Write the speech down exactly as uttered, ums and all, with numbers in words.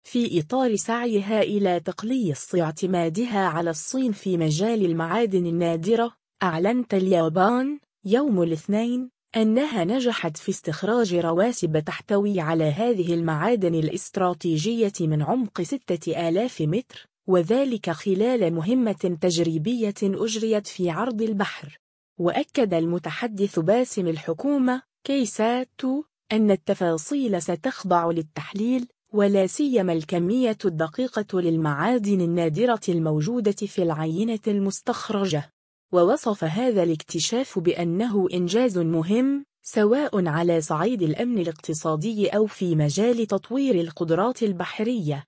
في إطار سعيها إلى تقليص اعتمادها على الصين في مجال المعادن النادرة، أعلنت اليابان يوم الاثنين أنها نجحت في استخراج رواسب تحتوي على هذه المعادن الاستراتيجية من عمق ستة آلاف متر، وذلك خلال مهمة تجريبية أجريت في عرض البحر. وأكد المتحدث باسم الحكومة كيساتو أن التفاصيل ستخضع للتحليل، ولا سيما الكمية الدقيقة للمعادن النادرة الموجودة في العينة المستخرجة. ووصف هذا الاكتشاف بأنه إنجاز مهم سواء على صعيد الأمن الاقتصادي أو في مجال تطوير القدرات البحرية.